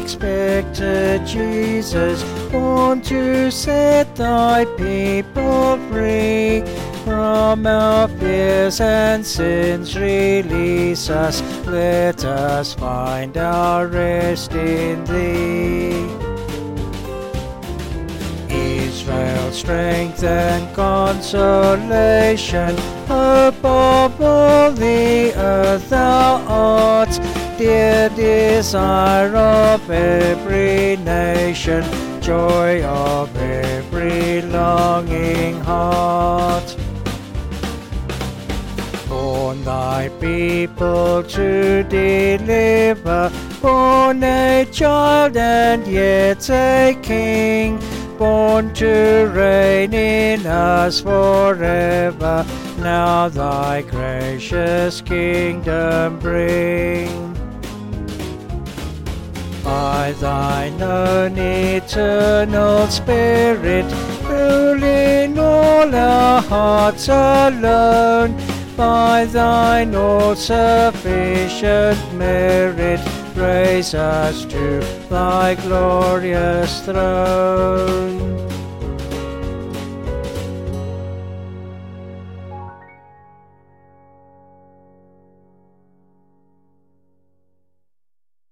expected Jesus, born to set thy people free. From our fears and sins release us, let us find our rest in thee. Israel, strength and consolation, hope of all the earth thou art, dear desire of every nation, joy of every longing heart. Born thy people to deliver, born a child and yet a king, born to reign in us forever, now thy gracious kingdom bring. By thine own eternal Spirit, rule in all our hearts alone, by thine all-sufficient merit, raise us to thy glorious throne.